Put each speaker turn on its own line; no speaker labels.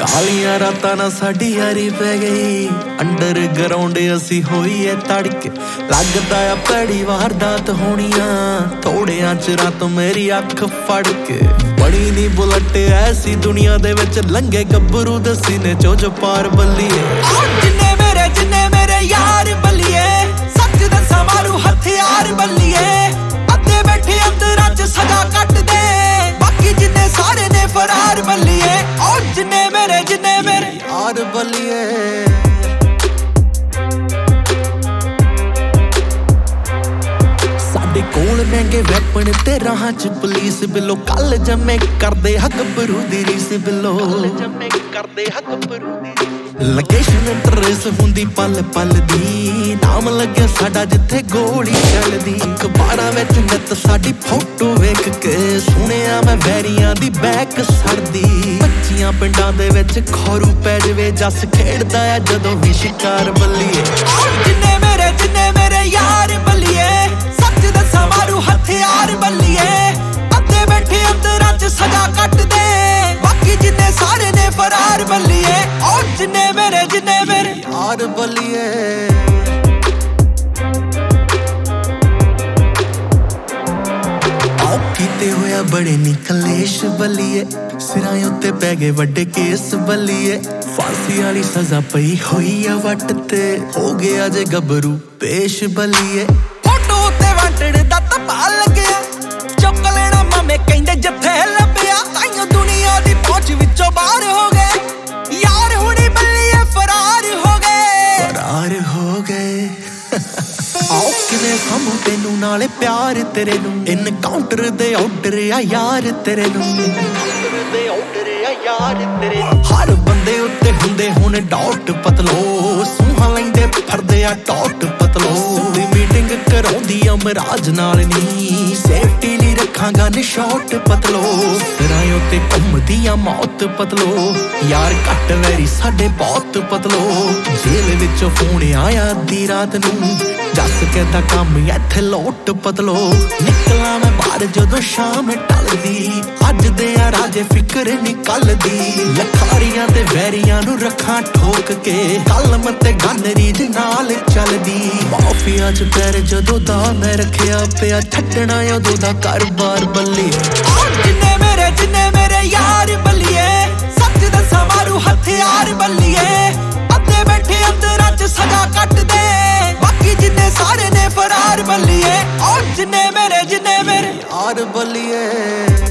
कालियां रातां ना साडी यारी पै गई, अंडरग्राउंड असी होईए तड़के। लगदा आ भैड़ी वारदात होनियां, थोड़ियां चिरां तो मेरी अख फड़ के। बड़ी नी बुलट ऐसी दुनिया दे विच लंघे गब्बरू दे सीने चो जो पार बल्लीए। जिन्ने मेरे यार बल्लीए, सच दसां मारू हथियार बल्लीए। अद्धे बैठे अंदरां च सजा कट दे, बाकी जिन्ने सारे ने फरार बल्लीए। और जिन्ने मेरे यार बल्लीए। साडे कोल महंगे वैपन ते राह च पुलिस बिलो, कल जमे करदे गब्बरू दी रीस बिलो। लोकेशन ट्रेस हुंदी पल पल दी, नाम लगे साडा जिथे गोली चलदी। अखबारां विच नित साडी फोटो वेख के, सुनिया मैं वैरियां दी बैक सड़दी। बच्चियां पिंडां दे विच खौरू पै जवे, जस खेड़दा है जदों भी शिकार बल्लीए। जिन्ने मेरे यार बल्लीए, सच दसां मारू हथियार बल्लीए। अद्धे बैठे अंदरां च सजा कट दे, बाकी जिन्ने सारे ने फरार बल्लीए। और जिन्ने मेरे यार बल्लीए। कीते होया बड़े नी कलेश बल्लीए, सिरां उत्ते पै गए वड्डे केस बल्लीए। फांसी वाली सजा पई होई आ वट ते, हो गया जे गब्बरू पेश बल्लीए। फोटो उत्ते वांटड़ दा तपा लग्या, चुक लेना मामे कहंदे जत्थे लभ्या। ताइयों दुनिया दी पहुंच विचों बाहर हो गए, यार हुणी बल्लीए फरार हो गए। आओ किवें सामू तेनू नाले प्यार तेरे नू, इनकाउंटर दे ऑर्डर आ यार तेरे नू। हर बंदे उत्ते हुंदे हुण डॉट पतलो, सूहां लैंदे फरदे आ टॉट पतलो। दी मीटिंग कराउंदी अमराज नाल नी, सेफ्टी लई रखांगा निशॉट पतलो। सिरां उत्ते घुमदी आ मौत पतलो, यार घट वैरी साडे बहुत पतलो। जेल विचों फोन आया अद्धी रात नू, जस कहता काम इत्थे लोट पतलो। निकला मैं बाहर जदों शाम टलदी, अज दे आ राजे फिकर निकलदी। लखारियां ते वैरियां नू रखां ठोक के, कलम ते गन रीज नाल चलदी। माफिया च पैर जदों दा मैं रखिया पिया, छड्डना उदों दा घर-बार बल्लीए। जिन्ने मेरे यार बल्लीए, सच दसां मारू हथियार बल्लीए। अद्धे बैठे अंदरां च सजा कट दे, बाकी जिन्ने सारे ने फरार बल्लीए। और जिन्ने मेरे यार बल्लीए।